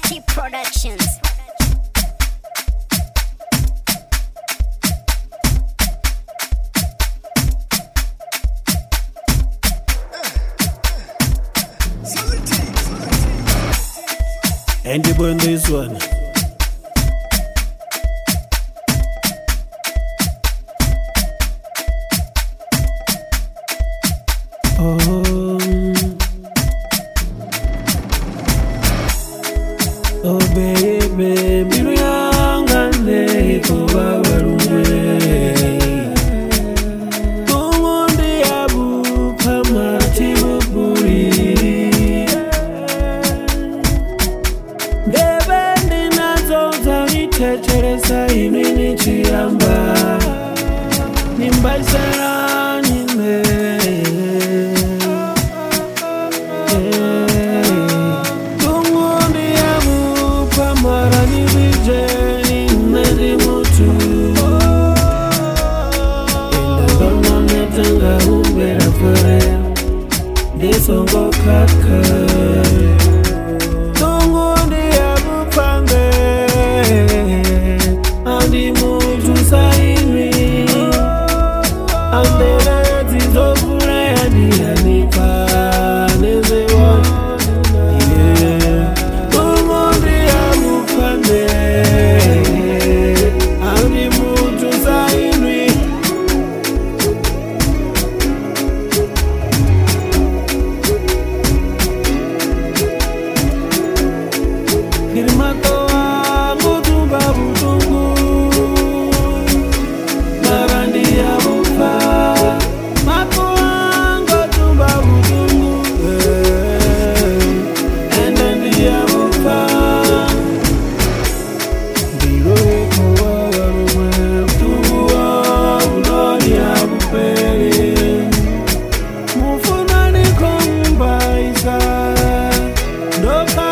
T Productions. And you burn this one. Oh baby, miruyangane kuba warumwe. Tumundi abu kama tiburi. Debendi nazo zaviteteresa inini chiyamba. Nimbaisera nime. Desongo kaka Tungu ndiye bupande Andi muju saimi Andele zizokure andi anipa Nezewa Tungu ndiye bupande Andi muju saimi Kirmato wangu tumba butungu Marandi ya bufa Mako wangu tumba butungu Endendi ya bufa Digo kuwa warumwe Mtungu wa unori ya buperi Mufuna ni kumba isa Doka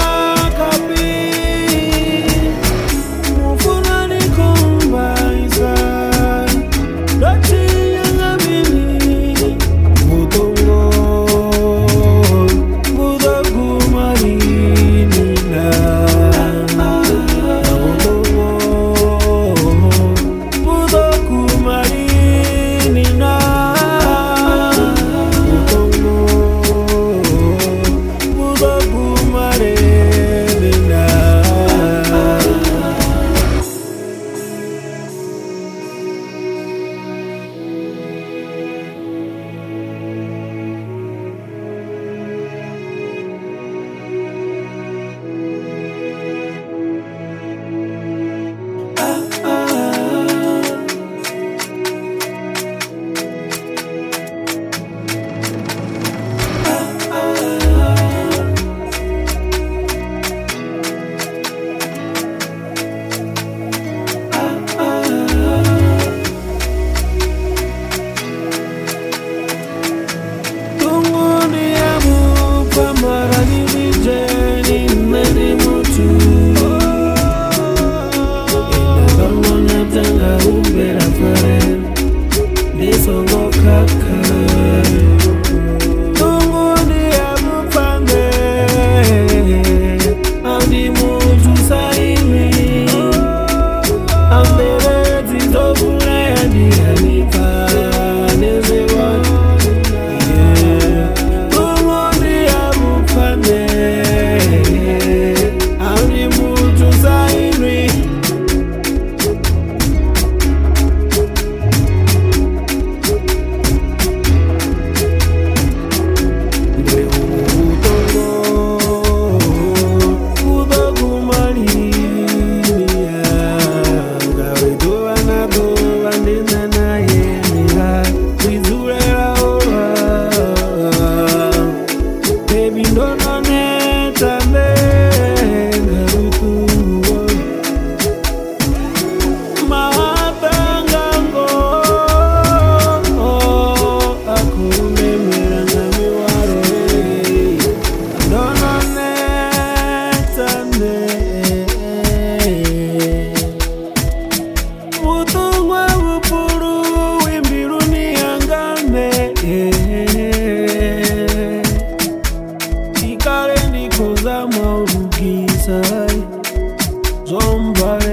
Ikare ndikoza maugiza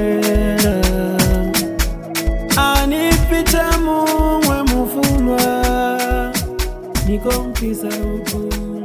wera anipita mumwe mufunwa nikompisa uku